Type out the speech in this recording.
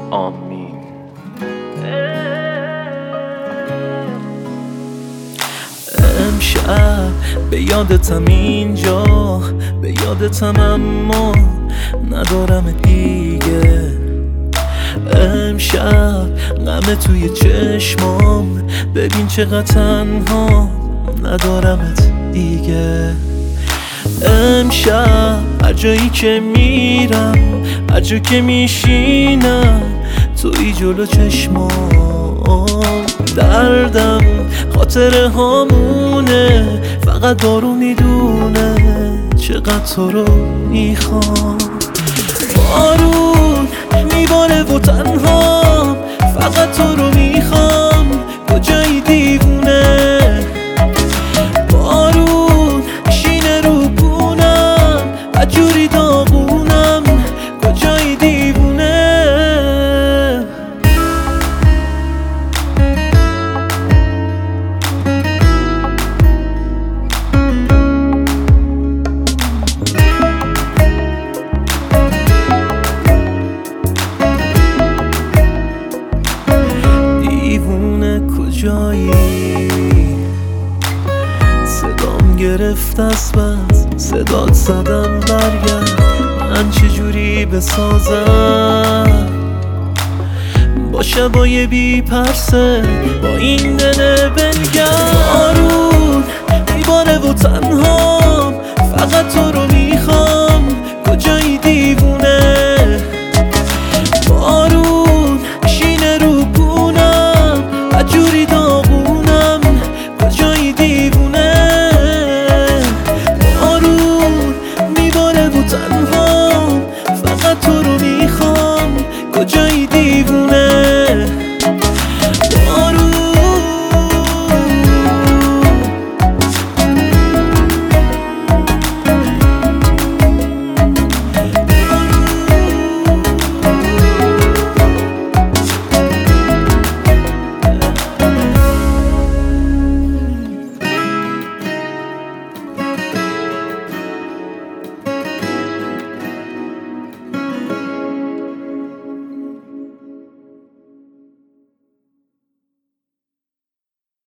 آمین. امشب به یادتم اینجا، به یادتم اما ندارم دیگه. امشب غم توی چشمام، ببین چقدر تنها ندارمت دیگه. امشب هر جایی که میرم، هر جا که میشینم، توی جلو چشمام. دردم خاطره هامونه، فقط دارو میدونه چقدر تو رو میخوام. بارون میباره و تنها فقط تو رو میخوام. کجایی دیوونه؟ بارون شینه رو بونم، عجوری داغونم. کجایی دیوونه؟ کجایی؟ صدام گرفت از بس، صدات زدم برگرد. من چجوری بسازم با شبای بی پرسه، با این دل بنگرد. بارون میباره و تنهام فقط تو رو